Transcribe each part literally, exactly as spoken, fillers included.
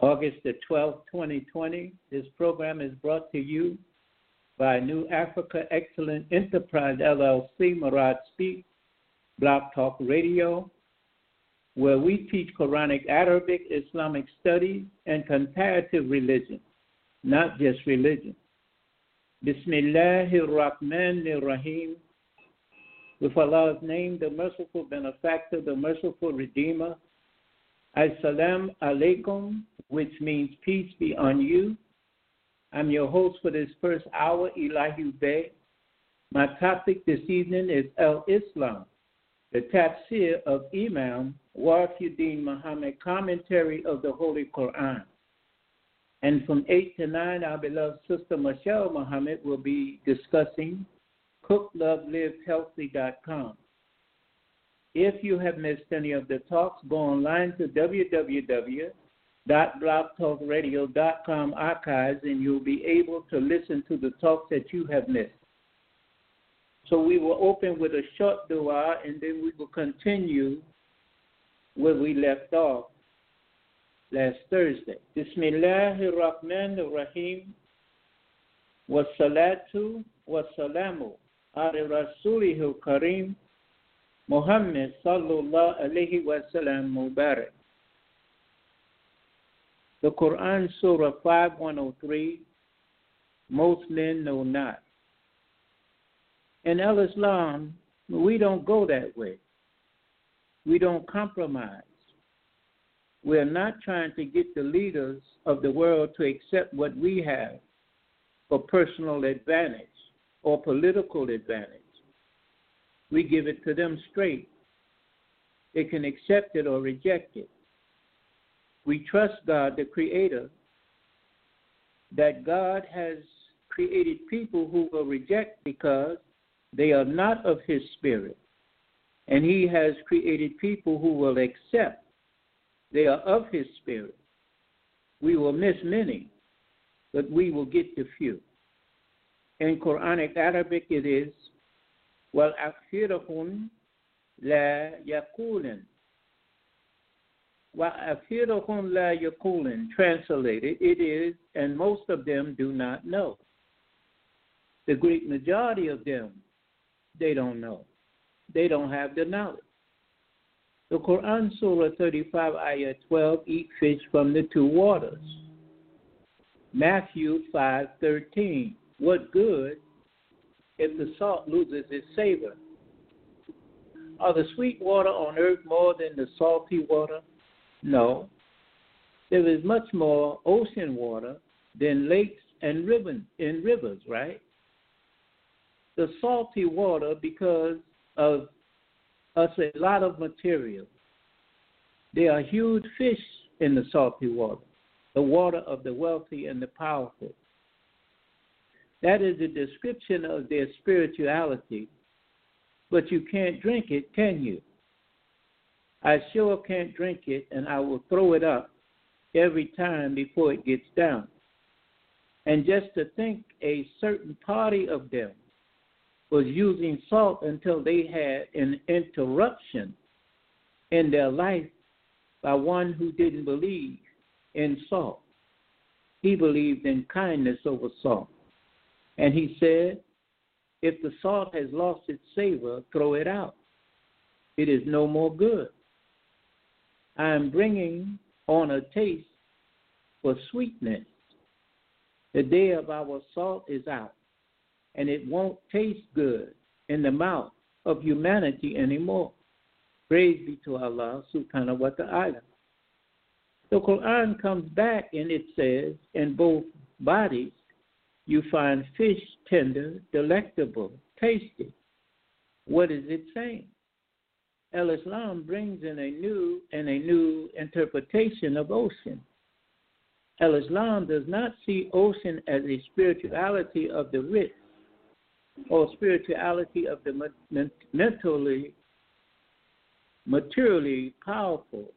August the twelfth, twenty twenty. This program is brought to you by New Africa Excellent Enterprise, L L C, Murad Speak, Blog Talk Radio, where we teach Quranic, Arabic, Islamic studies, and comparative religion, not just religion. Bismillahir Rahmanir Rahim. With Allah's name, the merciful benefactor, the merciful redeemer. As-salam alaikum, which means peace be on you. I'm your host for this first hour, Elihu Bey. My topic this evening is Al-Islam, the tafsir of Imam Wafiuddin Muhammad, commentary of the Holy Quran. And from eight to nine, our beloved sister Michelle Muhammad will be discussing cook love live healthy dot com. If you have missed any of the talks, go online to w w w dot blog talk radio dot com archives, and you'll be able to listen to the talks that you have missed. So we will open with a short dua, and then we will continue where we left off last Thursday. Bismillahir Rahmanir Rahim. Wassalatu wassalamu ala Rasulihil Kareem Muhammad sallallahu alayhi wa sallam Mubarak. The Quran, Surah five one oh three, most men know not. In Al-Islam, we don't go that way. We don't compromise. We're not trying to get the leaders of the world to accept what we have for personal advantage or political advantage. We give it to them straight. They can accept it or reject it. We trust God, the Creator, that God has created people who will reject because they are not of His Spirit. And He has created people who will accept they are of His Spirit. We will miss many, but we will get the few. In Quranic Arabic it is, وَالْأَكْثِرُهُمْ لَا يَقُولُونَ. وَأَكْثِرُهُمْ لَا يَقُولُونَ. Translated, it is, and most of them do not know. The great majority of them, they don't know. They don't have the knowledge. The Quran, Surah thirty-five, Ayah twelve, eat fish from the two waters. Matthew five thirteen, what good if the salt loses its savor? Are the sweet water on earth more than the salty water? No. There is much more ocean water than lakes and ribbon, in rivers, right? The salty water because of us a lot of material. There are huge fish in the salty water, the water of the wealthy and the powerful. That is a description of their spirituality, but you can't drink it, can you? I sure can't drink it, and I will throw it up every time before it gets down. And just to think a certain party of them was using salt until they had an interruption in their life by one who didn't believe in salt. He believed in kindness over salt. And he said, if the salt has lost its savor, throw it out. It is no more good. I am bringing on a taste for sweetness. The day of our salt is out, and it won't taste good in the mouth of humanity anymore. Praise be to Allah subhanahu wa ta'ala. The Quran comes back and it says, in both bodies, you find fish tender, delectable, tasty. What is it saying? Al-Islam brings in a new and a new interpretation of ocean. Al-Islam does not see ocean as a spirituality of the rich or spirituality of the mentally, materially powerful.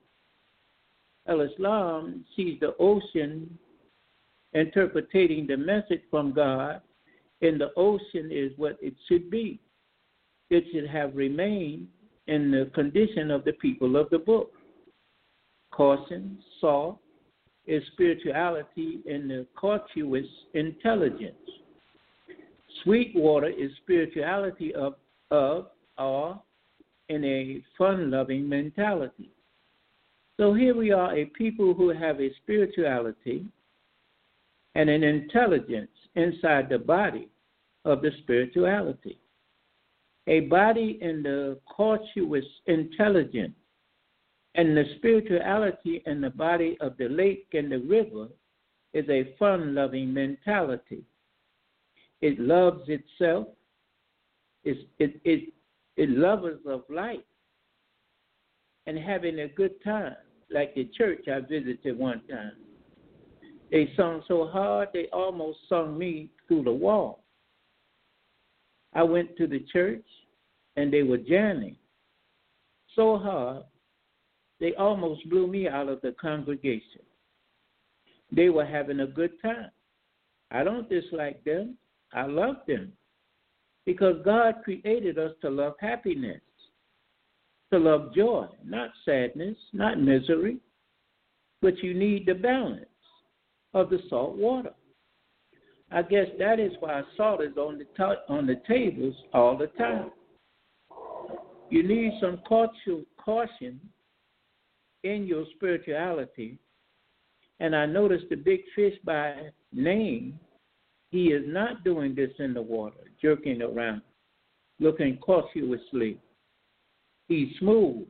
Al-Islam sees the ocean interpreting the message from God, and the ocean is what it should be. It should have remained in the condition of the people of the book. Caution, salt, is spirituality in the courteous intelligence. Sweet water is spirituality of, of or in a fun-loving mentality. So here we are, a people who have a spirituality and an intelligence inside the body of the spirituality. A body in the courteous intelligence and the spirituality in the body of the lake and the river is a fun-loving mentality. It loves itself. It's, it, it, it lovers of life and having a good time, like the church I visited one time. They sung so hard, they almost sung me through the wall. I went to the church, and they were jamming so hard, they almost blew me out of the congregation. They were having a good time. I don't dislike them. I love them because God created us to love happiness, to love joy, not sadness, not misery, but you need the balance of the salt water. I guess that is why salt is on the to- on the tables all the time. You need some caution in your spirituality. And I noticed the big fish by name, he is not doing this in the water, jerking around, looking cautiously. He's smooth.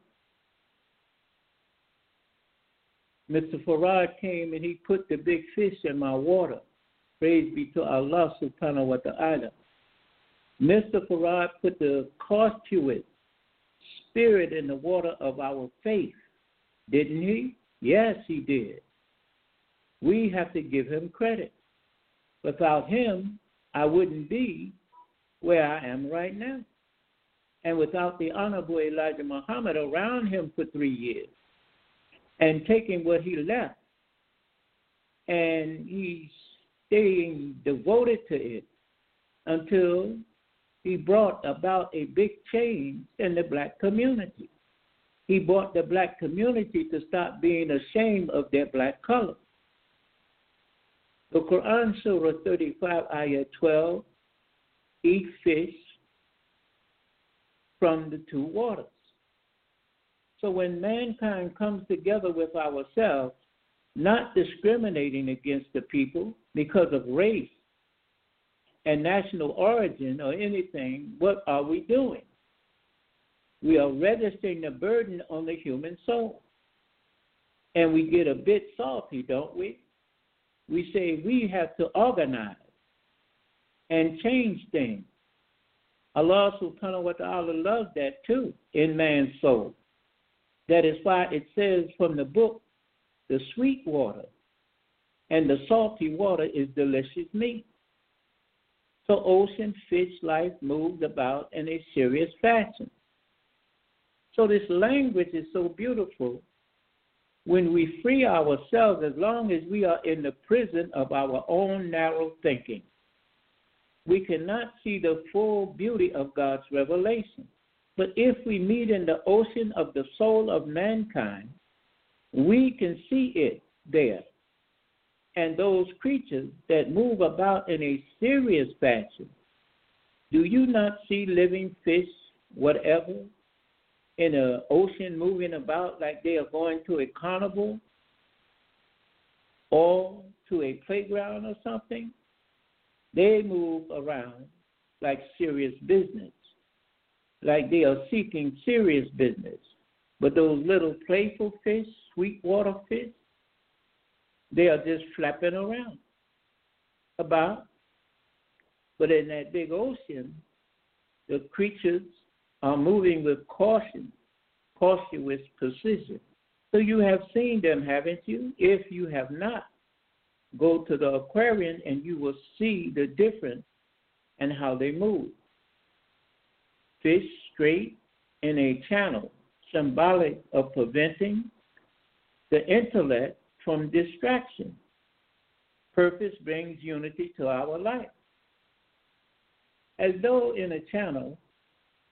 Mister Farad came and he put the big fish in my water. Praise be to Allah subhanahu wa ta'ala. Mister Farad put the cautious spirit in the water of our faith, didn't he? Yes, he did. We have to give him credit. Without him, I wouldn't be where I am right now. And without the Honorable Elijah Muhammad around him for three years and taking what he left, and he's staying devoted to it until he brought about a big change in the black community. He brought the black community to stop being ashamed of their black color. The Quran, Surah thirty-five, Ayah twelve, eat fish from the two waters. So when mankind comes together with ourselves, not discriminating against the people because of race and national origin or anything, what are we doing? We are registering the burden on the human soul. And we get a bit salty, don't we? We say we have to organize and change things. Allah subhanahu wa ta'ala loves that too in man's soul. That is why it says from the book, the sweet water and the salty water is delicious meat. So ocean fish life moves about in a serious fashion. So this language is so beautiful when we free ourselves, as long as we are in the prison of our own narrow thinking. We cannot see the full beauty of God's revelation. But if we meet in the ocean of the soul of mankind, we can see it there. And those creatures that move about in a serious fashion, do you not see living fish, whatever, in an ocean moving about like they are going to a carnival or to a playground or something? They move around like serious business, like they are seeking serious business. But those little playful fish, sweetwater fish, they are just flapping around about. But in that big ocean, the creatures are moving with caution, cautious precision. So you have seen them, haven't you? If you have not, go to the aquarium and you will see the difference in how they move. Fish straight in a channel, symbolic of preventing the intellect from distraction. Purpose brings unity to our life. As though in a channel,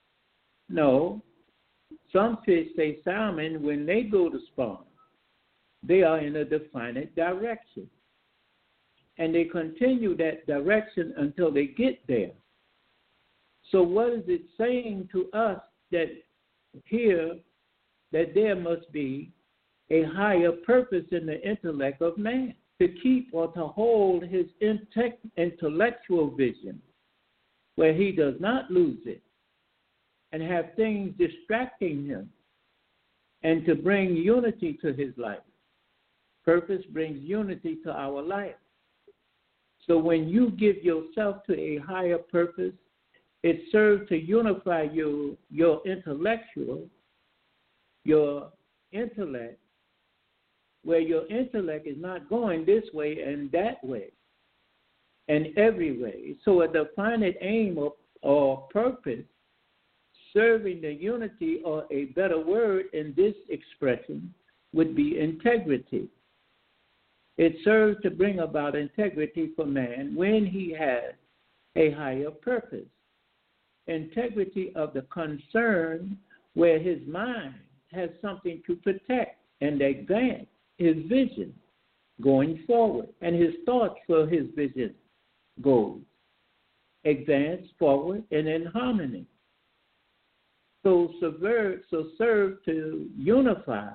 no, some fish say salmon when they go to spawn. they are in a definite direction. And they continue that direction until they get there. So what is it saying to us that here that there must be a higher purpose in the intellect of man to keep or to hold his intellectual vision where he does not lose it and have things distracting him and to bring unity to his life. Purpose brings unity to our life. So when you give yourself to a higher purpose, it serves to unify your, your intellectual, your intellect, where your intellect is not going this way and that way and every way. So a definite aim or, or purpose serving the unity, or a better word in this expression, would be integrity. It serves to bring about integrity for man when he has a higher purpose. Integrity of the concern where his mind has something to protect and advance his vision going forward, and his thoughts for his vision goals advance forward and in harmony. So subvert, so serve to unify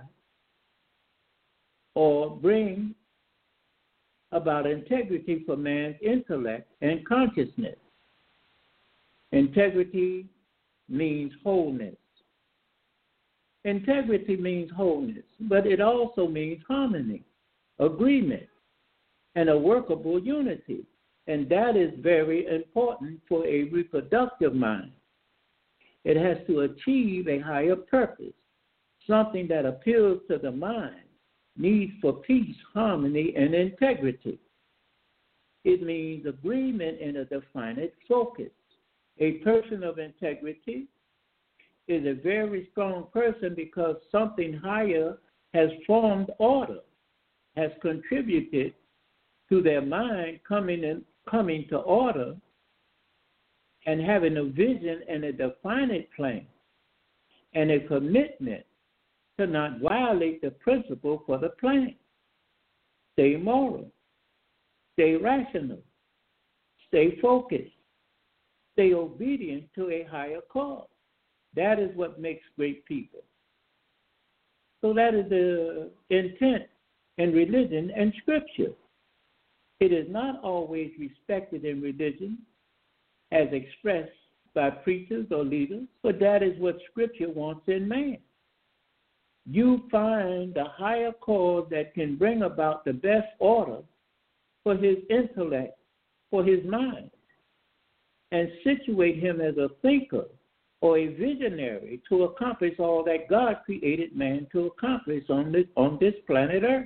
or bring about integrity for man's intellect and consciousness. Integrity means wholeness. Integrity means wholeness, but it also means harmony, agreement, and a workable unity. And that is very important for a reproductive mind. It has to achieve a higher purpose, something that appeals to the mind, needs for peace, harmony, and integrity. It means agreement and a definite focus. A person of integrity is a very strong person because something higher has formed order, has contributed to their mind coming in, coming to order and having a vision and a definite plan and a commitment to not violate the principle for the plan. Stay moral, stay rational, stay focused, stay obedient to a higher cause. That is what makes great people. So that is the intent in religion and scripture. It is not always respected in religion as expressed by preachers or leaders, but that is what scripture wants in man. You find the higher cause that can bring about the best order for his intellect, for his mind, and situate him as a thinker or a visionary to accomplish all that God created man to accomplish on this, on this planet Earth.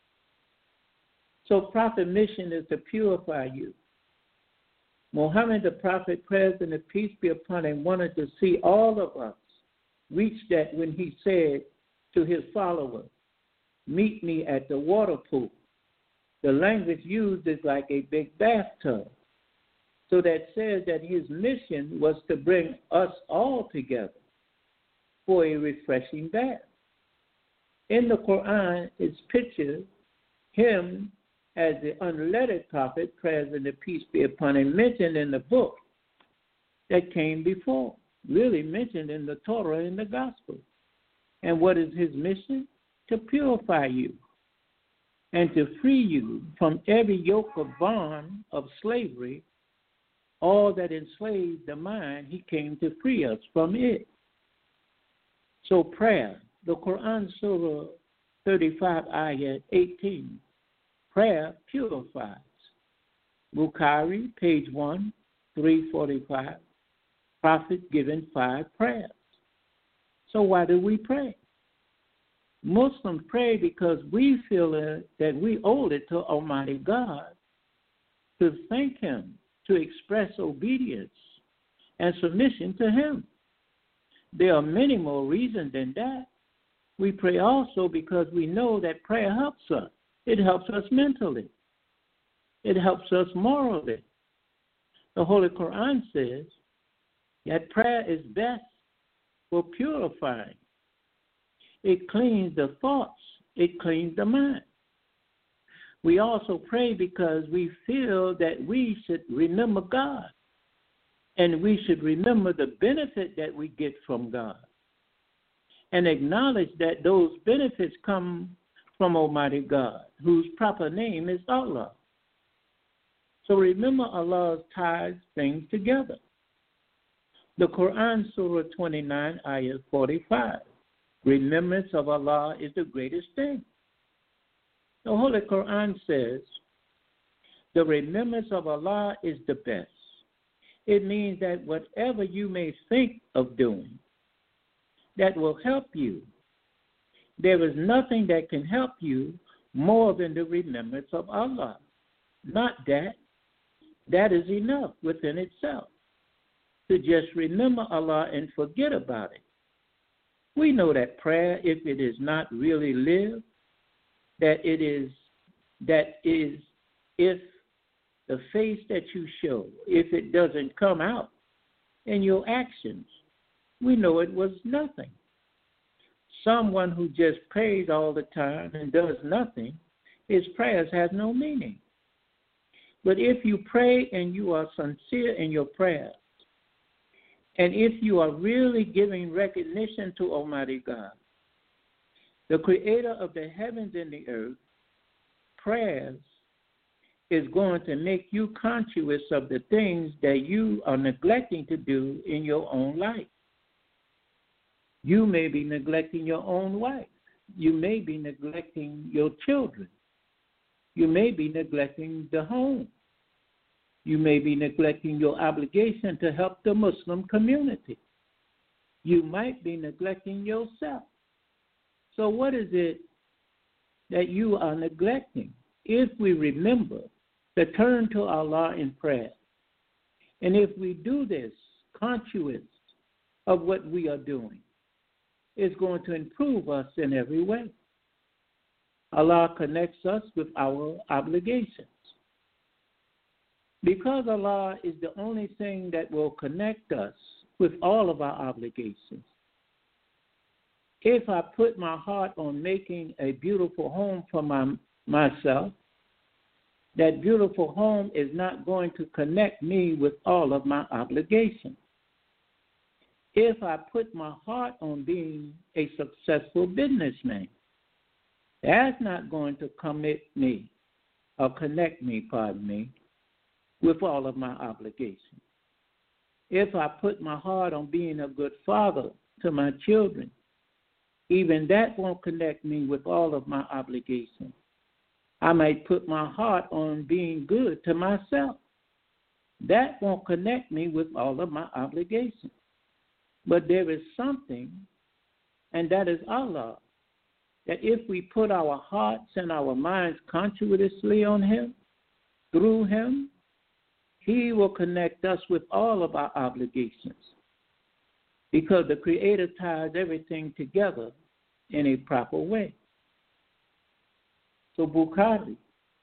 So prophet mission is to purify you. Muhammad the prophet, praise and peace be upon him, wanted to see all of us reach that when he said to his followers, meet me at the water pool. The language used is like a big bathtub. So that says that his mission was to bring us all together for a refreshing bath. In the Quran, it's pictured him as the unlettered prophet, praise and peace be upon him, mentioned in the book that came before, really mentioned in the Torah and the Gospel. And what is his mission? To purify you and to free you from every yoke of bond of slavery. All that enslaved the mind, he came to free us from it. So prayer, the Quran Surah thirty-five, ayat eighteen, prayer purifies. Bukhari, page one, three forty-five, Prophet given five prayers. So why do we pray? Muslims pray because we feel uh, that we owe it to Almighty God to thank him, to express obedience and submission to him. There are many more reasons than that. We pray also because we know that prayer helps us. It helps us mentally. It helps us morally. The Holy Quran says that prayer is best for purifying. It cleans the thoughts It cleans the mind. We also pray because we feel that we should remember God, and we should remember the benefit that we get from God, and acknowledge that those benefits come from Almighty God, whose proper name is Allah. So remember, Allah ties things together. The Quran, Surah twenty-nine, Ayah forty-five. Remembrance of Allah is the greatest thing. The Holy Quran says, the remembrance of Allah is the best. It means that whatever you may think of doing that will help you, there is nothing that can help you more than the remembrance of Allah. Not that. That is enough within itself, to just remember Allah and forget about it. We know that prayer, if it is not really lived, that it is, that is, if the face that you show, if it doesn't come out in your actions, we know it was nothing. Someone who just prays all the time and does nothing, his prayers have no meaning. But if you pray and you are sincere in your prayers, and if you are really giving recognition to Almighty God, the creator of the heavens and the earth, prayers is going to make you conscious of the things that you are neglecting to do in your own life. You may be neglecting your own wife. You may be neglecting your children. You may be neglecting the home. You may be neglecting your obligation to help the Muslim community. You might be neglecting yourself. So what is it that you are neglecting? If we remember to turn to Allah in prayer, and if we do this conscious of what we are doing, it's going to improve us in every way. Allah connects us with our obligations. Because Allah is the only thing that will connect us with all of our obligations. If I put my heart on making a beautiful home for my, myself, that beautiful home is not going to connect me with all of my obligations. If I put my heart on being a successful businessman, that's not going to commit me or connect me, pardon me, with all of my obligations. If I put my heart on being a good father to my children, even that won't connect me with all of my obligations. I might put my heart on being good to myself. That won't connect me with all of my obligations. But there is something, and that is Allah, that if we put our hearts and our minds consciously on Him, through Him, He will connect us with all of our obligations, because the Creator ties everything together in a proper way. So Bukhari,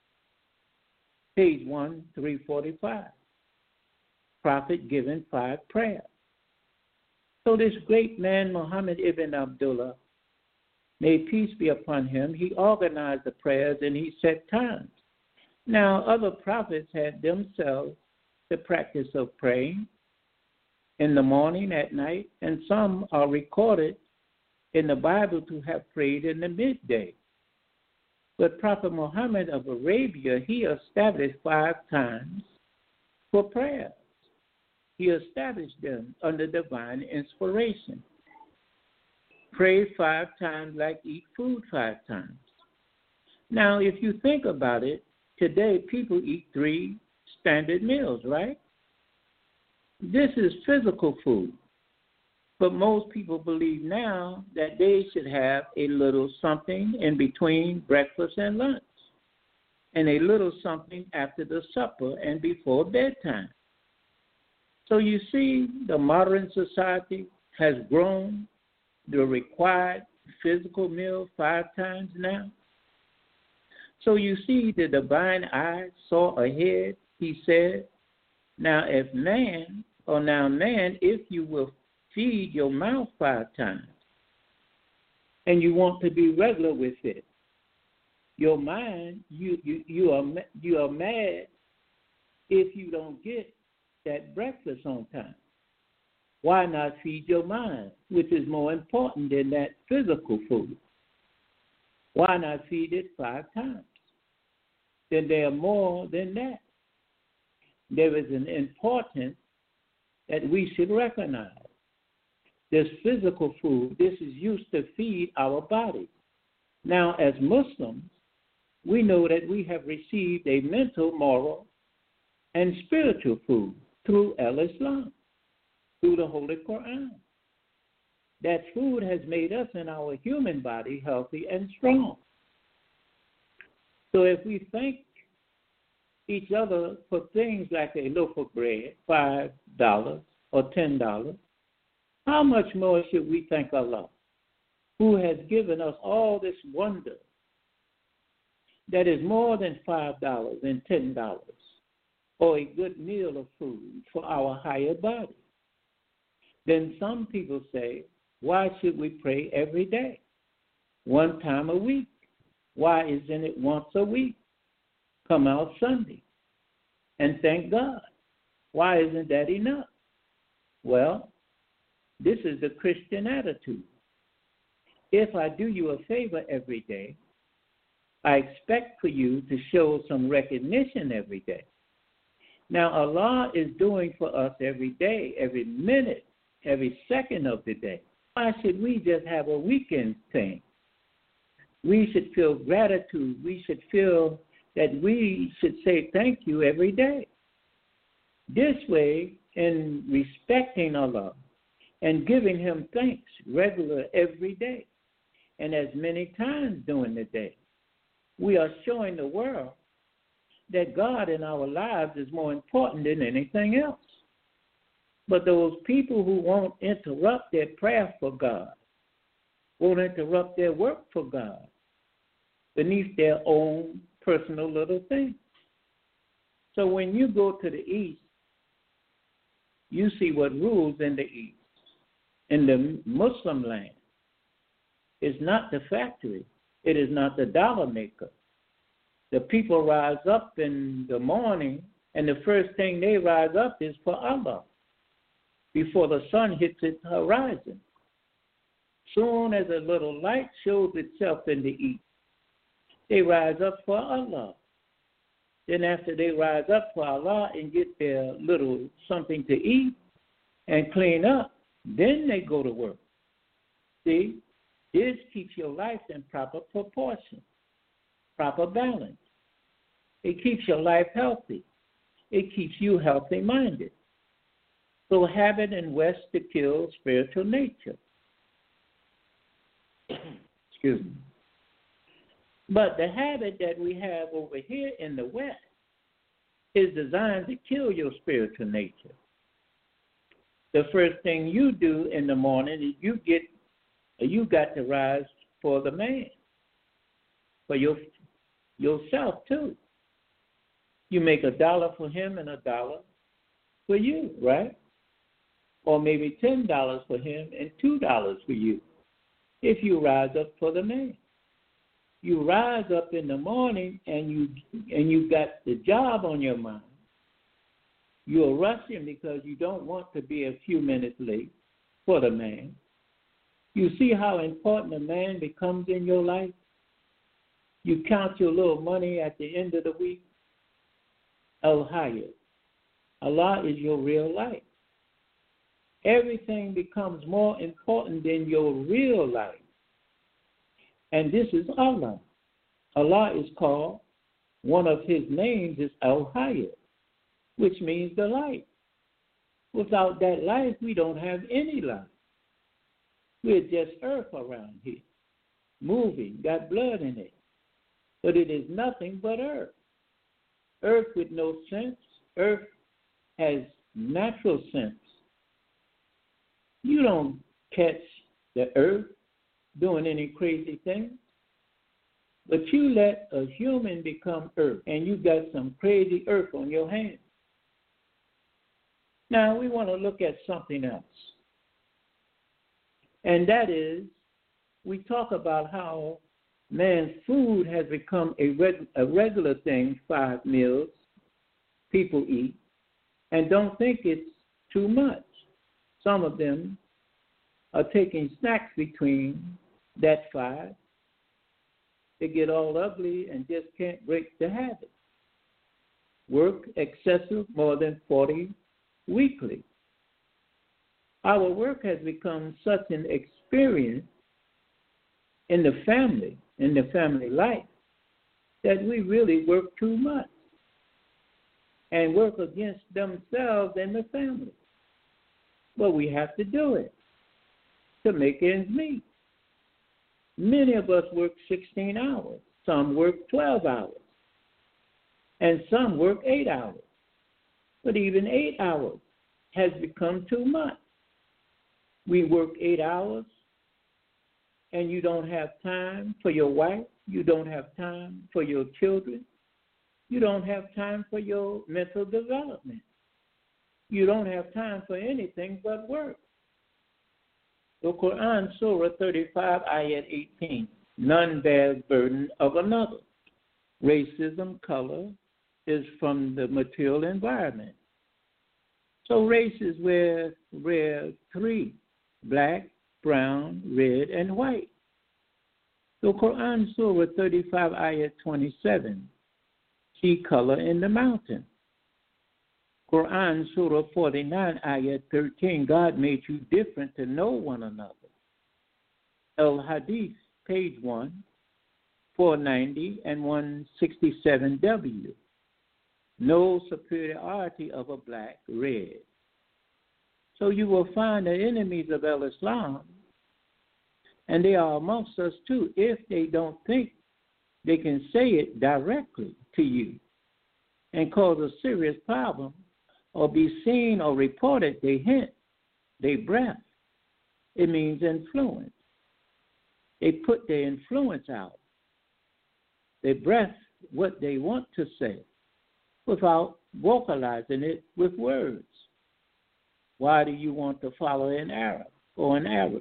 page one, three forty-five, Prophet giving five prayers. So this great man, Muhammad ibn Abdullah, may peace be upon him, he organized the prayers and he set times. Now, other prophets had themselves the practice of praying in the morning, at night, and some are recorded in the Bible to have prayed in the midday. But Prophet Muhammad of Arabia, he established five times for prayers. He established them under divine inspiration. Pray five times like eat food five times. Now, if you think about it, today people eat three standard meals, right? This is physical food. But most people believe now that they should have a little something in between breakfast and lunch, and a little something after the supper and before bedtime. So you see, the modern society has grown the required physical meal five times now. So you see, the divine eye saw ahead, he said, now if man, or now man, if you will feed your mouth five times, and you want to be regular with it, Your mind, you you you are you are mad if you don't get that breakfast on time. Why not feed your mind, which is more important than that physical food? Why not feed it five times? Then there are more than that. There is an importance that we should recognize. This physical food, this is used to feed our body. Now, as Muslims, we know that we have received a mental, moral, and spiritual food through Al-Islam, through the Holy Quran. That food has made us in our human body healthy and strong. So if we thank each other for things like a loaf of bread, five dollars or ten dollars, how much more should we thank Allah, who has given us all this wonder that is more than five dollars and ten dollars, or a good meal of food for our higher body? Then some people say, why should we pray every day, one time a week? Why isn't it once a week? Come out Sunday and thank God. Why isn't that enough? Well, this is the Christian attitude. If I do you a favor every day, I expect for you to show some recognition every day. Now, Allah is doing for us every day, every minute, every second of the day. Why should we just have a weekend thing? We should feel gratitude. We should feel that we should say thank you every day. This way, in respecting Allah and giving Him thanks regular every day and as many times during the day, we are showing the world that God in our lives is more important than anything else. But those people who won't interrupt their prayer for God, won't interrupt their work for God, beneath their own personal little thing. So when you go to the East, you see what rules in the East. In the Muslim land, it's not the factory. It is not the dollar maker. The people rise up in the morning, and the first thing they rise up is for Allah before the sun hits its horizon. Soon as a little light shows itself in the East, they rise up for Allah. Then after they rise up for Allah and get their little something to eat and clean up, then they go to work. See, this keeps your life in proper proportion, proper balance. It keeps your life healthy. It keeps you healthy-minded. So habit and West to kill spiritual nature. Excuse me. But the habit that we have over here in the West is designed to kill your spiritual nature. The first thing you do in the morning is you get, you got to rise for the man, for your yourself too. You make a dollar for him and a dollar for you, right? Or maybe ten dollars for him and two dollars for you, if you rise up for the man. You rise up in the morning and you and you got the job on your mind. You're rushing because you don't want to be a few minutes late for the man. You see how important a man becomes in your life? You count your little money at the end of the week. Al-Hayat. Allah is your real life. Everything becomes more important than your real life. And this is Allah. Allah is called, one of His names is Al-Hayat, which means the light. Without that life, we don't have any life. We're just earth around here, moving, got blood in it. But it is nothing but earth. Earth with no sense. Earth has natural sense. You don't catch the earth doing any crazy things. But you let a human become earth, and you got some crazy earth on your hands. Now, we want to look at something else. And that is, we talk about how Man's food has become a, reg- a regular thing, five meals people eat, and don't think it's too much. Some of them are taking snacks between that five. They get all ugly and just can't break the habit. Work excessive, more than forty weekly. Our work has become such an experience in the family, in the family life, that we really work too much and work against themselves and the family. But we have to do it to make ends meet. Many of us work sixteen hours. Some work twelve hours. And some work eight hours. But even eight hours has become too much. We work eight hours, and you don't have time for your wife. You don't have time for your children. You don't have time for your mental development. You don't have time for anything but work. The Quran, Surah thirty-five, Ayat eighteen. None bears burden of another. Racism, color, is from the material environment. So races were, were three: black, brown, red, and white. The Quran, Surah thirty-five, Ayat twenty-seven. See color in the mountain. Quran, Surah forty-nine, Ayat thirteen. God made you different to know one another. El Hadith, page one, four ninety and one sixty-seven W. No superiority of a black, red. So you will find the enemies of El-Islam, and they are amongst us too, if they don't think they can say it directly to you and cause a serious problem, or be seen or reported. They hint, they breath. It means influence. They put their influence out. They breath what they want to say without vocalizing it with words. Why do you want to follow an Arab or an Arab?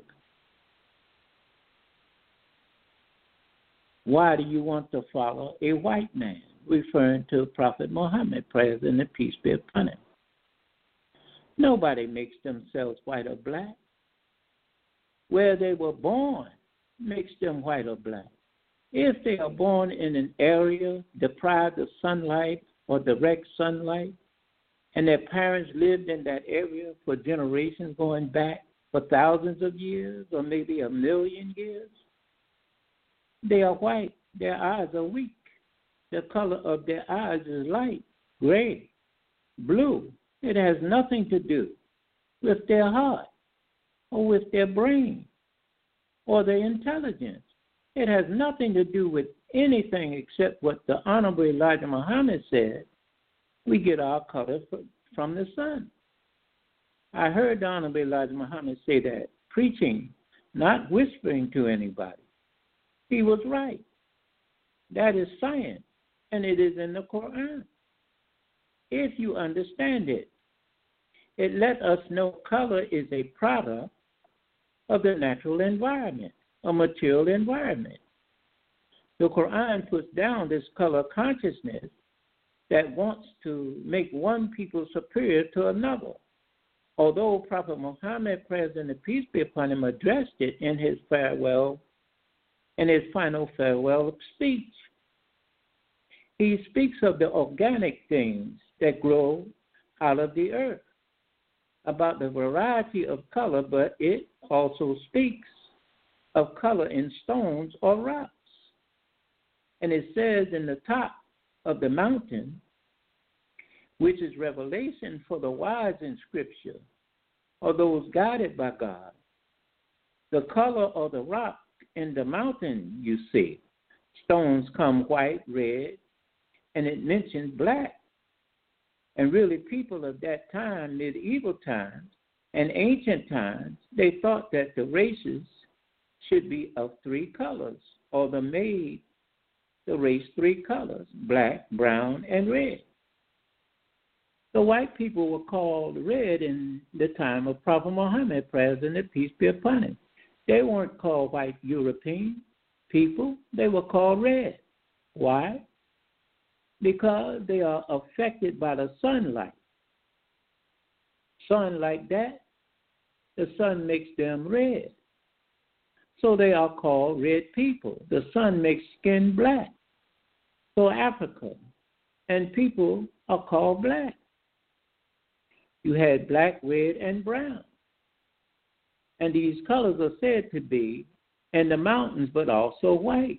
Why do you want to follow a white man? Referring to Prophet Muhammad, praise and peace be upon him. Nobody makes themselves white or black. Where they were born makes them white or black. If they are born in an area deprived of sunlight or direct sunlight, and their parents lived in that area for generations going back for thousands of years or maybe a million years, they are white. Their eyes are weak. The color of their eyes is light, gray, blue. It has nothing to do with their heart or with their brain or their intelligence. It has nothing to do with anything except what the Honorable Elijah Muhammad said. We get our color from the sun. I heard the Honorable Elijah Muhammad say that, preaching, not whispering to anybody. He was right. That is science, and it is in the Quran. If you understand it, it let us know color is a product of the natural environment, a material environment. The Quran puts down this color consciousness that wants to make one people superior to another. Although Prophet Muhammad, praise and peace be upon him, addressed it in his farewell, in his final farewell speech. He speaks of the organic things that grow out of the earth, about the variety of color, but it also speaks of color in stones or rocks. And it says in the top of the mountain, which is revelation for the wise in Scripture, or those guided by God, the color of the rock in the mountain you see, stones come white, red, and it mentions black. And really, people of that time, medieval times, and ancient times, they thought that the races should be of three colors, or the made the race three colors, black, brown, and red. The white people were called red in the time of Prophet Muhammad, praise and peace be upon him. They weren't called white Europeans. people, they were called red. Why? Because they are affected by the sunlight. Sun like that, the sun makes them red. So they are called red people. The sun makes skin black. So Africa and people are called black. You had black, red, and brown. And these colors are said to be in the mountains, but also white.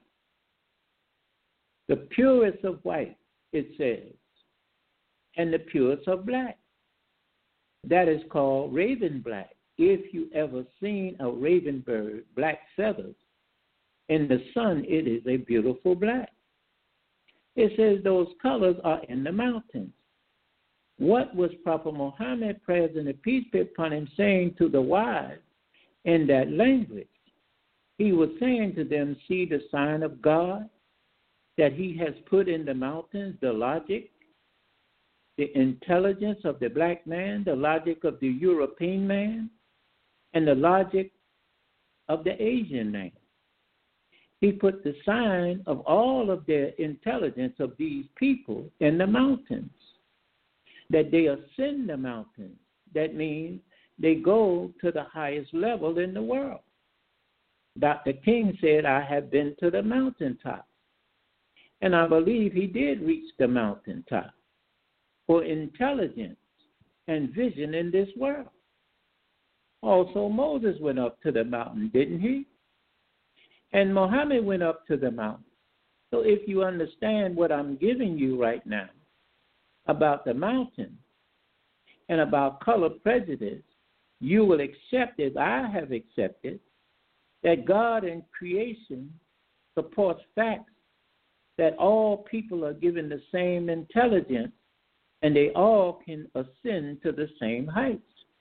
The purest of white, it says, and the purest of black. That is called raven black. If you ever seen a raven bird, black feathers, in the sun, it is a beautiful black. It says those colors are in the mountains. What was Prophet Muhammad, praise and peace be upon him, saying to the wise in that language? He was saying to them, see the sign of God that he has put in the mountains, the logic, the intelligence of the black man, the logic of the European man, and the logic of the Asian man. He put the sign of all of their intelligence of these people in the mountains, that they ascend the mountains. That means they go to the highest level in the world. Doctor King said, I have been to the mountaintop. And I believe he did reach the mountaintop for intelligence and vision in this world. Also, Moses went up to the mountain, didn't he? And Muhammad went up to the mountain. So if you understand what I'm giving you right now about the mountain and about color prejudice, you will accept, as I have accepted, that God in creation supports facts that all people are given the same intelligence and they all can ascend to the same heights.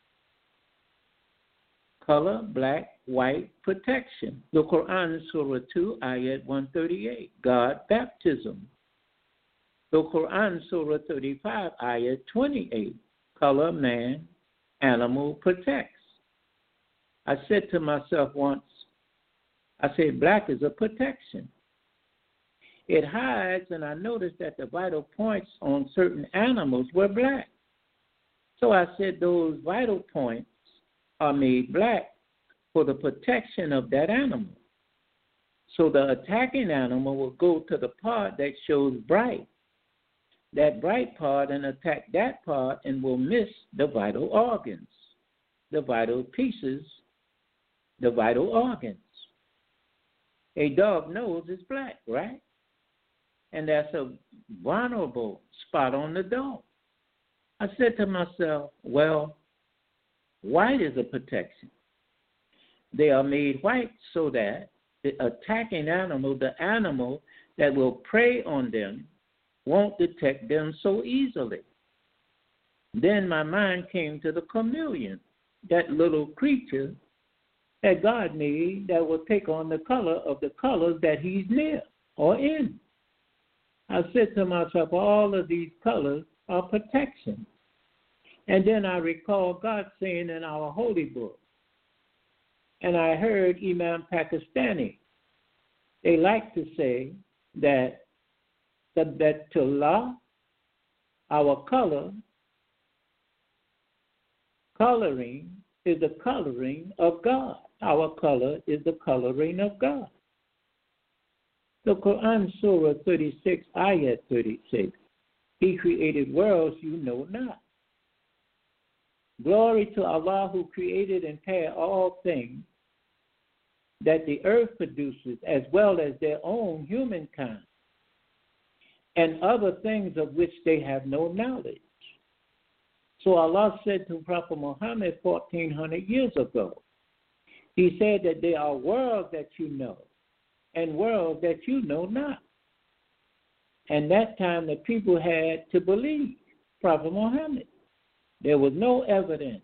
Color, black, white, protection. The Quran, Surah two, Ayat one thirty-eight, God, baptism. The Quran, Surah thirty-five, Ayat twenty-eight, color, man, animal, protects. I said to myself once, I said, black is a protection. It hides, and I noticed that the vital points on certain animals were black. So I said those vital points are made black for the protection of that animal. So the attacking animal will go to the part that shows bright, that bright part, and attack that part and will miss the vital organs, the vital pieces, the vital organs. A dog nose is black, right? And that's a vulnerable spot on the dog. I said to myself, well, white is a protection. They are made white so that the attacking animal, the animal that will prey on them, won't detect them so easily. Then my mind came to the chameleon, that little creature that God made that will take on the color of the colors that he's near or in. I said to myself, all of these colors are protection. And then I recall God saying in our holy book, and I heard Imam Pakistani, they like to say that, that, that to Allah, our color, coloring is the coloring of God. Our color is the coloring of God. The Quran, Surah thirty-six, Ayat thirty-six, he created worlds you know not. Glory to Allah who created and paired all things that the earth produces, as well as their own humankind, and other things of which they have no knowledge. So Allah said to Prophet Muhammad fourteen hundred years ago, he said that there are worlds that you know and worlds that you know not. And that time the people had to believe Prophet Muhammad. There was no evidence.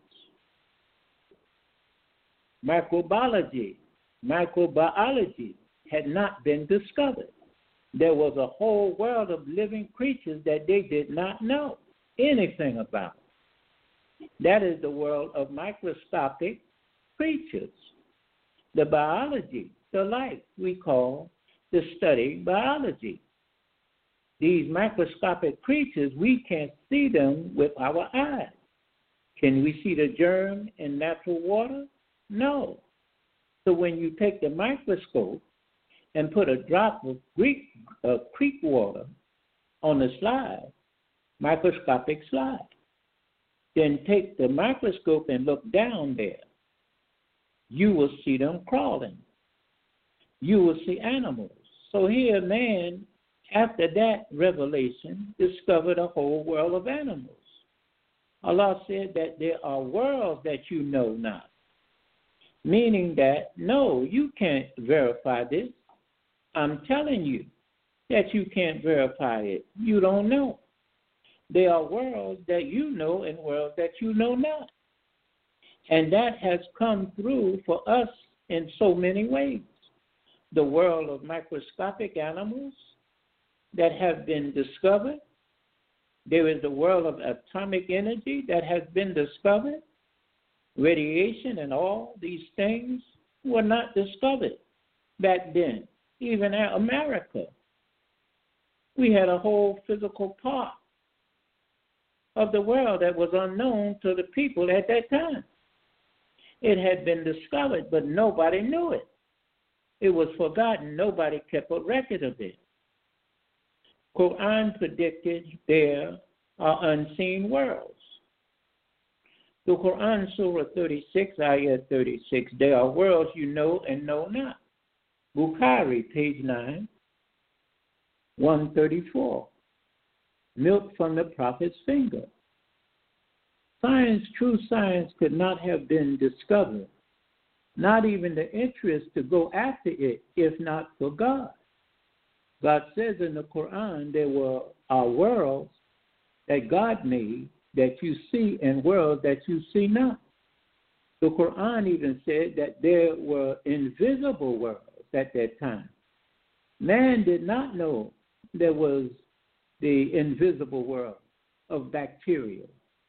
Microbiology, microbiology had not been discovered. There was a whole world of living creatures that they did not know anything about. That is the world of microscopic creatures. The biology, the life we call to study biology. These microscopic creatures, we can't see them with our eyes. Can we see the germ in natural water? No. So when you take the microscope and put a drop of Greek, uh, creek water on the slide, microscopic slide, then take the microscope and look down there, you will see them crawling. You will see animals. So here man, after that revelation, discovered a whole world of animals. Allah said that there are worlds that you know not, meaning that, no, you can't verify this. I'm telling you that you can't verify it. You don't know. There are worlds that you know and worlds that you know not. And that has come through for us in so many ways. The world of microscopic animals that have been discovered. There is the world of atomic energy that has been discovered. Radiation and all these things were not discovered back then. Even in America, we had a whole physical part of the world that was unknown to the people at that time. It had been discovered, but nobody knew it. It was forgotten. Nobody kept a record of it. Quran predicted there are unseen worlds. The Quran, Surah thirty-six, Ayah thirty-six, there are worlds you know and know not. Bukhari, page nine, one thirty-four, milk from the Prophet's finger. Science, true science, could not have been discovered, not even the interest to go after it, if not for God. God says in the Quran there were are worlds that God made that you see and worlds that you see not. The Quran even said that there were invisible worlds at that time. Man did not know there was the invisible world of bacteria,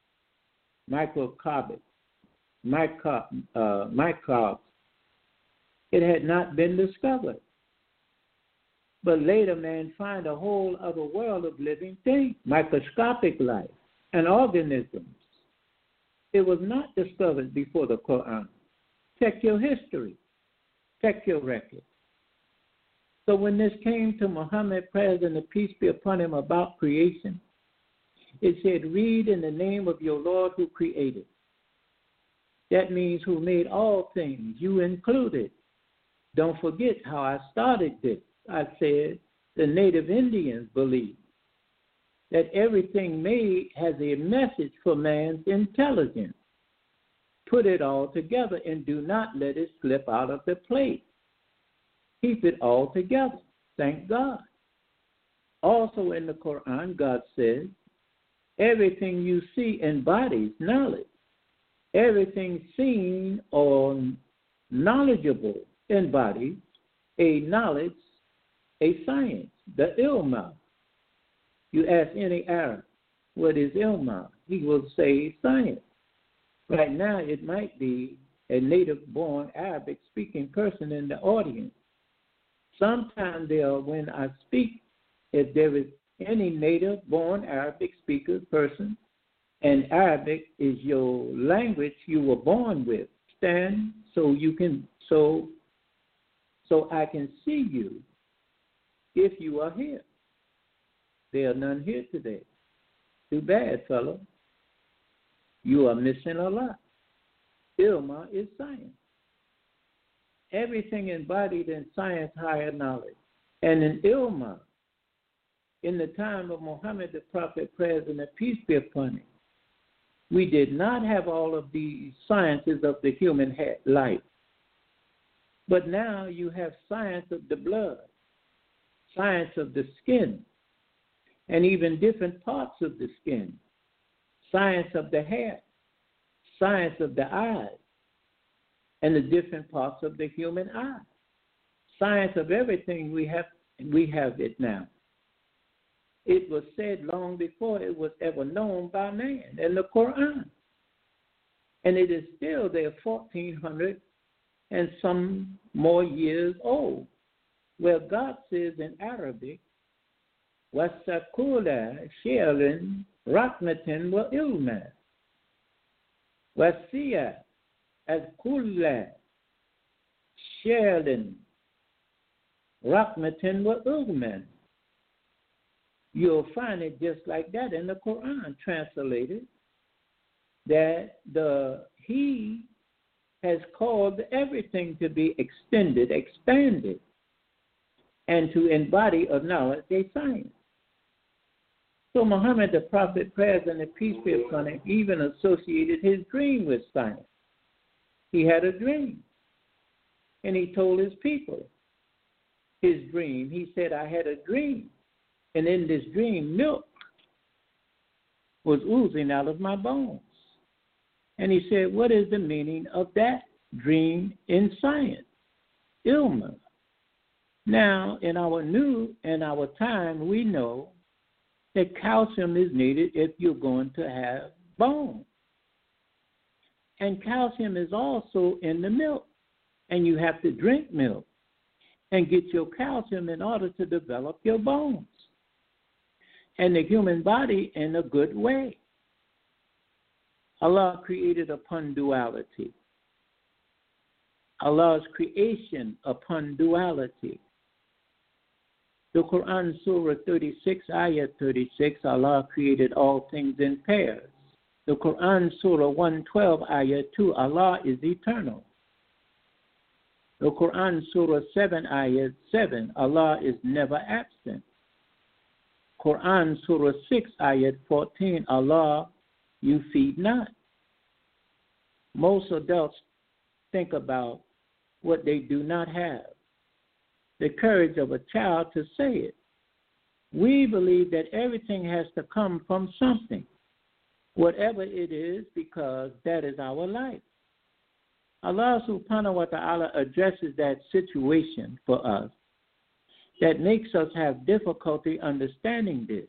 microscopic, micro, uh, microbes. It had not been discovered. But later, man find a whole other world of living things, microscopic life and organisms. It was not discovered before the Quran. Check your history. Check your record. So when this came to Muhammad, praise and peace be upon him, about creation, it said, read in the name of your Lord who created. That means who made all things, you included. Don't forget how I started this. I said the native Indians believe that everything made has a message for man's intelligence. Put it all together and do not let it slip out of the plate. Keep it all together. Thank God. Also in the Quran, God says, everything you see embodies knowledge. Everything seen or knowledgeable embodies a knowledge, a science, the ilma. You ask any Arab, what is ilma? He will say science. Right now, it might be a native-born Arabic-speaking person in the audience. Sometime there, when I speak, if there is any native-born Arabic-speaker person, and Arabic is your language you were born with, stand so you can so so I can see you if you are here. There are none here today. Too bad, fellow. You are missing a lot. Ilma is science. Everything embodied in science, higher knowledge. And in Ilma, in the time of Muhammad the Prophet, praise and peace be upon him, we did not have all of these sciences of the human life. But now you have science of the blood, science of the skin, and even different parts of the skin, science of the hair, science of the eyes, and the different parts of the human eye. Science of everything, we have, we have it now. It was said long before it was ever known by man in the Quran. And it is still there fourteen hundred and some more years old. Well, God says in Arabic, وَسَكُولَ شِعْلٍ رَحْمَةٍ وَإِلْمًا وَسِيَ أَذْكُلَّ شِعْلٍ رَحْمَةٍ وَإِلْمًا. You'll find it just like that in the Quran, translated, that the He has called everything to be extended, expanded, and to embody a knowledge, a science. So Muhammad, the prophet, prayers and the peace be upon him, even associated his dream with science. He had a dream, and he told his people his dream. He said, I had a dream, and in this dream, milk was oozing out of my bones. And he said, what is the meaning of that dream in science? Ilma. Now, in our new, in our time, we know that calcium is needed if you're going to have bone. And calcium is also in the milk. And you have to drink milk and get your calcium in order to develop your bones and the human body in a good way. Allah created upon duality. Allah's creation upon duality. The Quran, Surah thirty-six, Ayah thirty-six, Allah created all things in pairs. The Quran, Surah one twelve, Ayah two, Allah is eternal. The Quran, Surah seven, Ayah seven, Allah is never absent. Quran, Surah six, Ayah fourteen, Allah, you feed not. Most adults think about what they do not have. The courage of a child to say it. We believe that everything has to come from something, whatever it is, because that is our life. Allah subhanahu wa ta'ala addresses that situation for us that makes us have difficulty understanding this.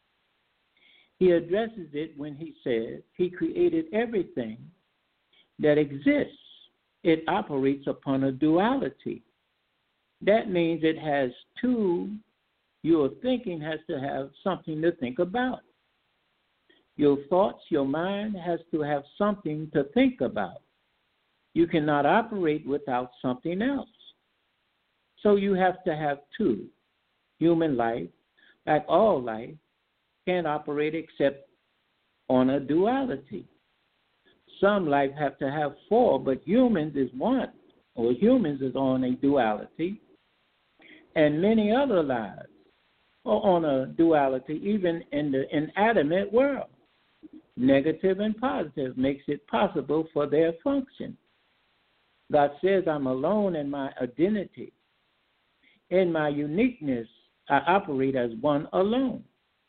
He addresses it when he says he created everything that exists. It operates upon a duality. That means it has two, your thinking has to have something to think about. Your thoughts, your mind has to have something to think about. You cannot operate without something else. So you have to have two. Human life, like all life, can't operate except on a duality. Some life have to have four, but humans is one, or humans is on a duality. And many other lives are on a duality, even in the inanimate world. Negative and positive makes it possible for their function. God says, I'm alone in my identity. In my uniqueness, I operate as one alone.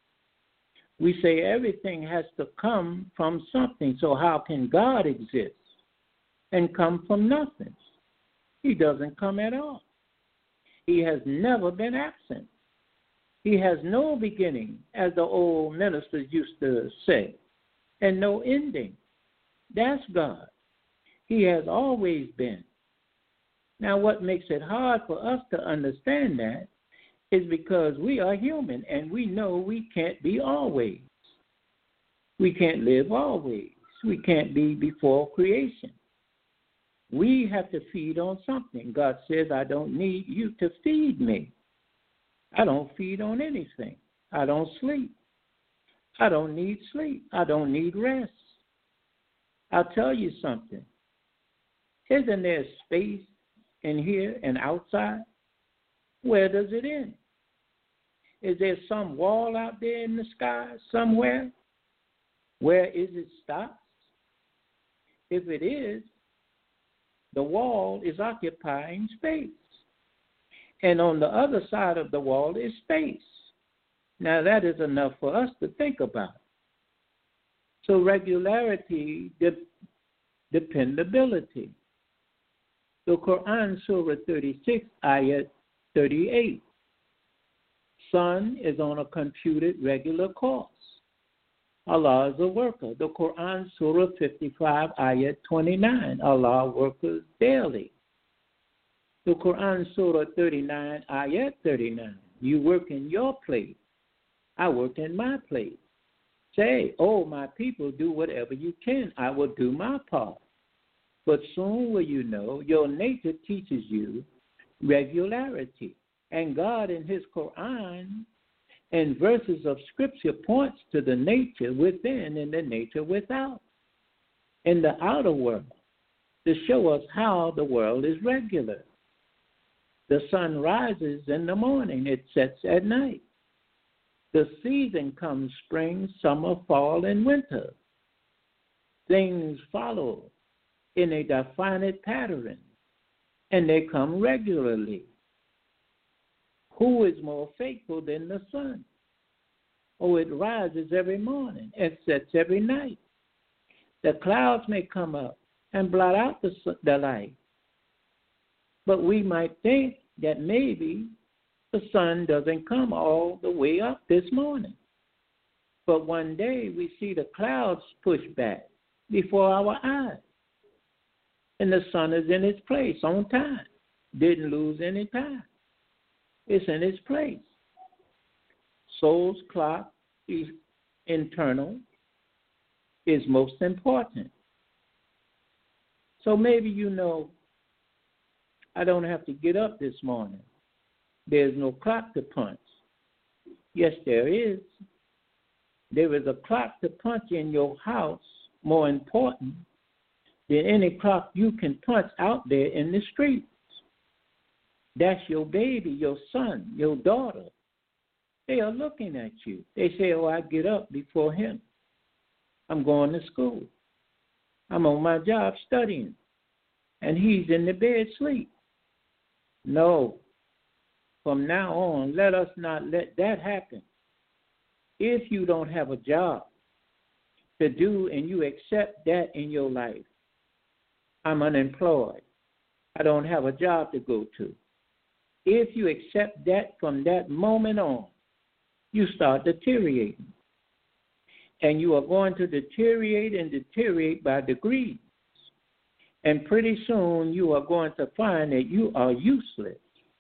We say everything has to come from something, so how can God exist and come from nothing? He doesn't come at all. He has never been absent. He has no beginning, as the old ministers used to say, and no ending. That's God. He has always been. Now, what makes it hard for us to understand that is because we are human, and we know we can't be always. We can't live always. We can't be before creation. We have to feed on something. God says, I don't need you to feed me. I don't feed on anything. I don't sleep. I don't need sleep. I don't need rest. I'll tell you something. Isn't there space in here and outside? Where does it end? Is there some wall out there in the sky somewhere? Where is it stops? If it is, the wall is occupying space. And on the other side of the wall is space. Now that is enough for us to think about. So regularity, de- dependability. The Quran, Surah thirty-six, Ayah thirty-eight. Sun is on a computed regular course. Allah is a worker. The Quran, Surah fifty-five, Ayah twenty-nine. Allah works daily. The Quran, Surah thirty-nine, Ayat thirty-nine. You work in your place. I work in my place. Say, oh, my people, do whatever you can. I will do my part. But soon will you know your nature teaches you regularity. And God in his Quran and verses of Scripture points to the nature within and the nature without in the outer world to show us how the world is regular. The sun rises in the morning, it sets at night. The season comes spring, summer, fall, and winter. Things follow in a definite pattern, and they come regularly. Who is more faithful than the sun? Oh, it rises every morning and sets every night. The clouds may come up and blot out the, the light. But we might think that maybe the sun doesn't come all the way up this morning. But one day we see the clouds push back before our eyes. And the sun is in its place on time. Didn't lose any time. It's in its place. Soul's clock is internal, is most important. So maybe you know, I don't have to get up this morning. There's no clock to punch. Yes, there is. There is a clock to punch in your house more important than any clock you can punch out there in the streets. That's your baby, your son, your daughter. They are looking at you. They say, oh, I get up before him. I'm going to school. I'm on my job studying. And he's in the bed asleep. No. From now on, let us not let that happen. If you don't have a job to do and you accept that in your life, I'm unemployed. I don't have a job to go to. If you accept that from that moment on, you start deteriorating. And you are going to deteriorate and deteriorate by degrees. And pretty soon you are going to find that you are useless.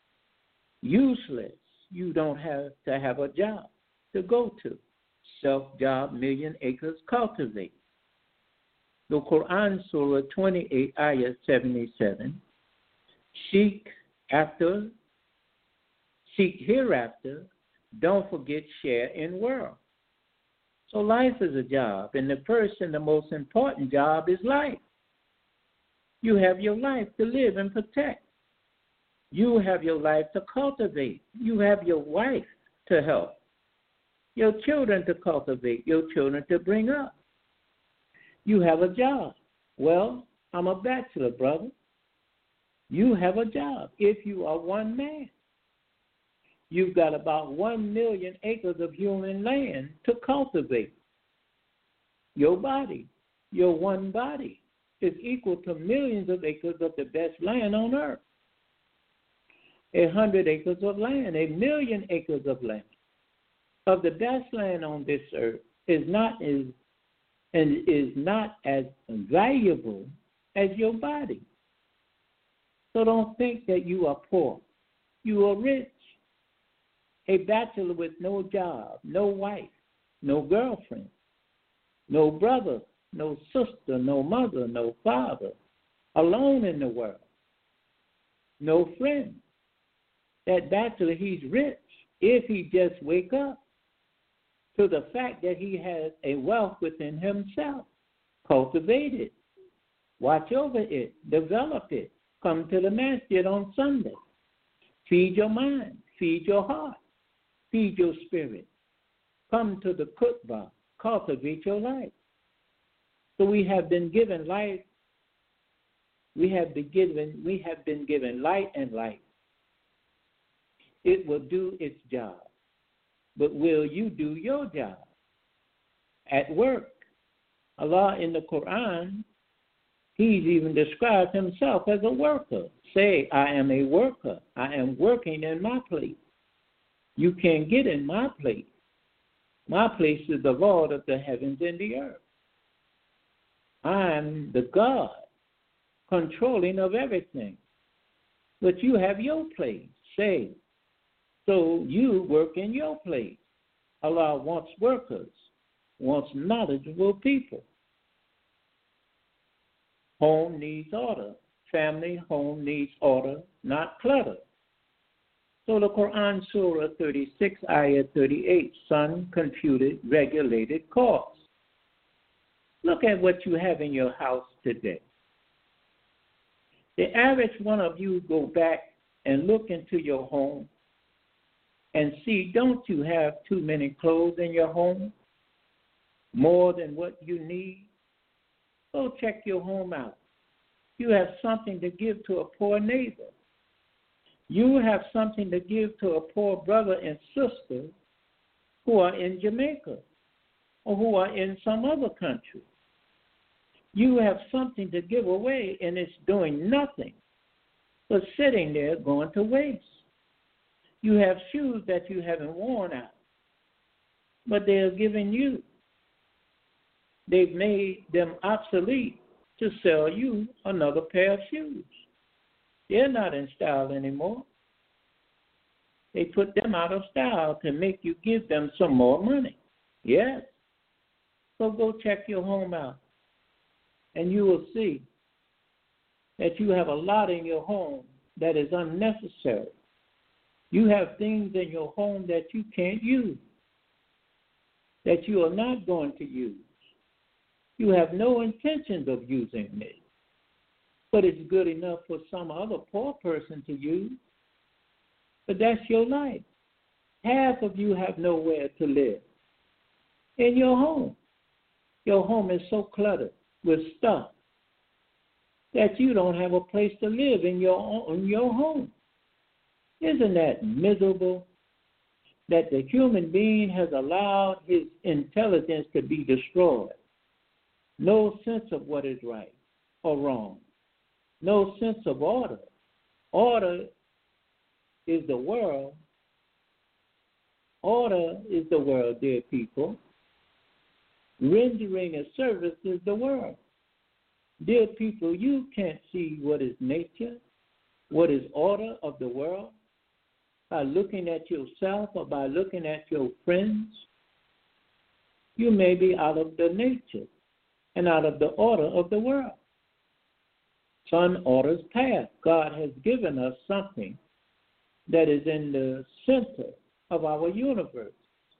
Useless. You don't have to have a job to go to. Self-job, million acres cultivate. The Quran, Surah twenty-eight, Ayah seventy-seven. Seek after, seek hereafter, don't forget share in world. So life is a job, and the first and the most important job is life. You have your life to live and protect. You have your life to cultivate. You have your wife to help. Your children to cultivate. Your children to bring up. You have a job. Well, I'm a bachelor, brother. You have a job if you are one man. You've got about one million acres of human land to cultivate. Your body, your one body, is equal to millions of acres of the best land on earth. A hundred acres of land, a million acres of land, of the best land on this earth is not as and is not as valuable as your body. So don't think that you are poor. You are rich. A bachelor with no job, no wife, no girlfriend, no brother, no sister, no mother, no father, alone in the world, no friend. That bachelor, he's rich if he just wake up to the fact that he has a wealth within himself. Cultivate it. Watch over it. Develop it. Come to the masjid on Sunday. Feed your mind. Feed your heart. Feed your spirit. Come to the khutbah. Cultivate your life. So we have been given life. We have been given, we have been given light and life. It will do its job. But will you do your job? At work, Allah in the Quran, He's even described Himself as a worker. Say, I am a worker. I am working in my place. You can't get in my place. My place is the Lord of the heavens and the earth. I'm the God controlling of everything. But you have your place, say. So you work in your place. Allah wants workers, wants knowledgeable people. Home needs order. Family home needs order, not clutter. So the Quran, Surah thirty-six, Ayah thirty-eight, sun computed regulated costs. Look at what you have in your house today. The average one of you go back and look into your home and see, don't you have too many clothes in your home? More than what you need? Go check your home out. You have something to give to a poor neighbor. You have something to give to a poor brother and sister who are in Jamaica or who are in some other country. You have something to give away, and it's doing nothing but sitting there going to waste. You have shoes that you haven't worn out, but they are giving you. They've made them obsolete to sell you another pair of shoes. They're not in style anymore. They put them out of style to make you give them some more money. Yes. So go check your home out, and you will see that you have a lot in your home that is unnecessary. You have things in your home that you can't use, that you are not going to use. You have no intentions of using it, but it's good enough for some other poor person to use. But that's your life. Half of you have nowhere to live in your home. Your home is so cluttered with stuff that you don't have a place to live in your own, in your home. Isn't that miserable that the human being has allowed his intelligence to be destroyed? No sense of what is right or wrong. No sense of order. Order is the world. Order is the world, dear people. Rendering a service is the world. Dear people, you can't see what is nature, what is order of the world, by looking at yourself or by looking at your friends. You may be out of the nature and out of the order of the world. Sun orders path. God has given us something that is in the center of our universe,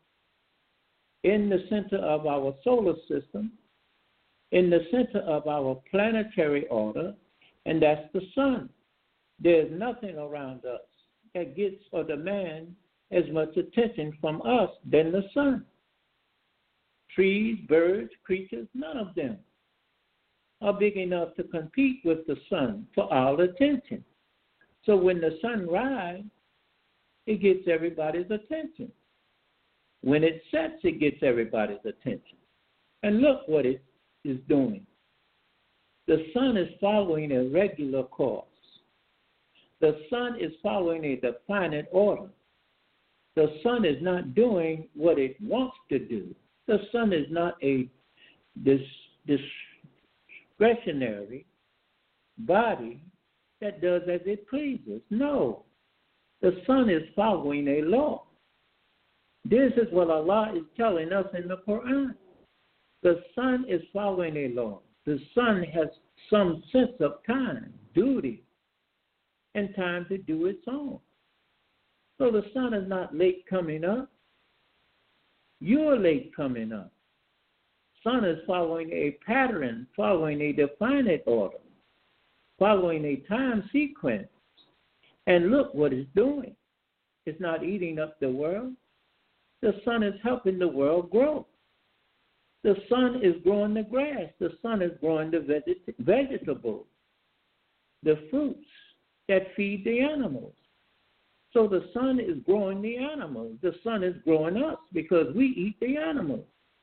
in the center of our solar system, in the center of our planetary order, and that's the sun. There's nothing around us that gets or demands as much attention from us than the sun. Trees, birds, creatures, none of them are big enough to compete with the sun for our attention. So when the sun rises, it gets everybody's attention. When it sets, it gets everybody's attention. And look what it is doing. The sun is following a regular course. The sun is following a definite order. The sun is not doing what it wants to do. The sun is not a dis- discretionary body that does as it pleases. No. The sun is following a law. This is what Allah is telling us in the Quran. The sun is following a law. The sun has some sense of time, duty, and time to do its own. So the sun is not late coming up. You're late coming up. Sun is following a pattern, following a definite order, following a time sequence. And look what it's doing. It's not eating up the world. The sun is helping the world grow. The sun is growing the grass. The sun is growing the veget- vegetables, the fruits that feed the animals. So the sun is growing the animals. The sun is growing us because we eat the animals.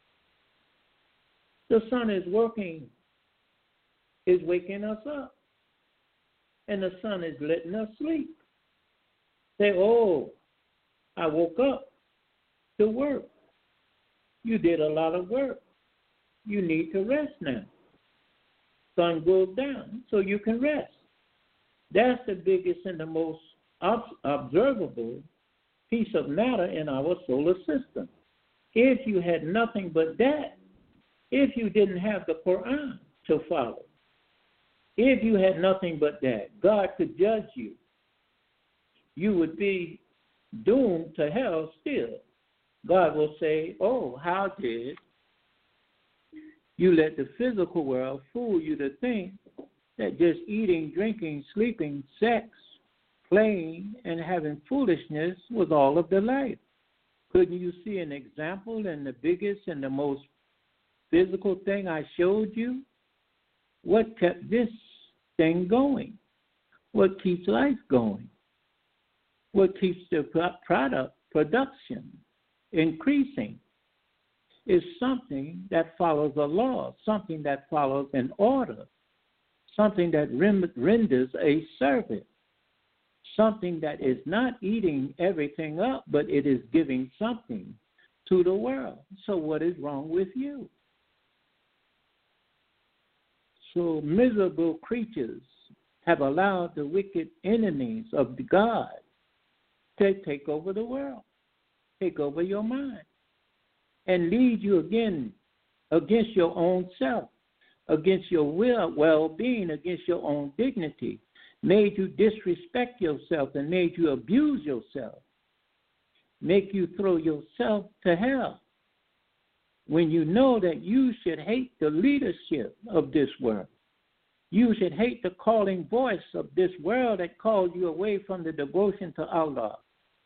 The sun is working, is waking us up. And the sun is letting us sleep. Say, oh, I woke up to work. You did a lot of work. You need to rest now. Sun goes down so you can rest. That's the biggest and the most ob- observable piece of matter in our solar system. If you had nothing but that, if you didn't have the Quran to follow, if you had nothing but that, God could judge you. You would be doomed to hell still. God will say, oh, how did you let the physical world fool you to think that just eating, drinking, sleeping, sex, playing, and having foolishness was all of the life? Couldn't you see an example in the biggest and the most physical thing I showed you? What kept this thing going? What keeps life going? What keeps the product production increasing is something that follows a law, something that follows an order, something that renders a service, something that is not eating everything up, but it is giving something to the world. So what is wrong with you? So miserable creatures have allowed the wicked enemies of God to take over the world, take over your mind, and lead you again against your own self, against your will, well-being, against your own dignity, made you disrespect yourself and made you abuse yourself, make you throw yourself to hell when you know that you should hate the leadership of this world. You should hate the calling voice of this world that calls you away from the devotion to Allah,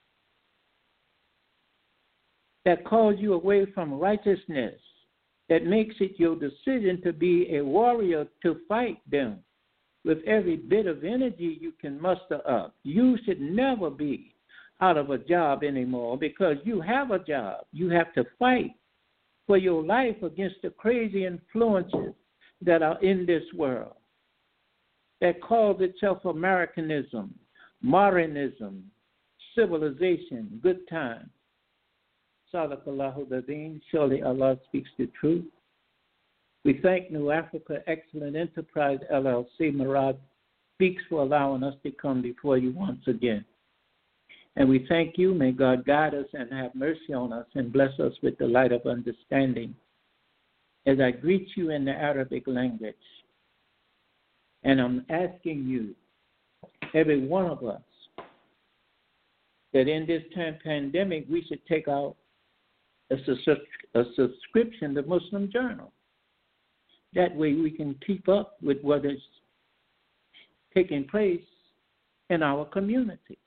that calls you away from righteousness, that makes it your decision to be a warrior to fight them with every bit of energy you can muster up. You should never be out of a job anymore because you have a job. You have to fight for your life against the crazy influences that are in this world, that calls itself Americanism, modernism, civilization, good time. Sadaqallahu Dadeen, surely Allah speaks the truth. We thank New Africa Excellent Enterprise, L L C, Murad Speaks, for allowing us to come before you once again. And we thank you. May God guide us and have mercy on us and bless us with the light of understanding. As I greet you in the Arabic language, and I'm asking you, every one of us, that in this time pandemic we should take out a, a subscription to Muslim Journal. That way we can keep up with what is taking place in our community.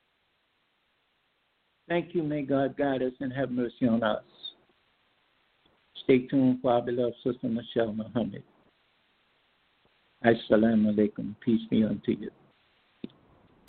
Thank you. May God guide us and have mercy on us. Stay tuned for our beloved Sister Michelle Muhammad. Assalamu alaikum. Peace be unto you.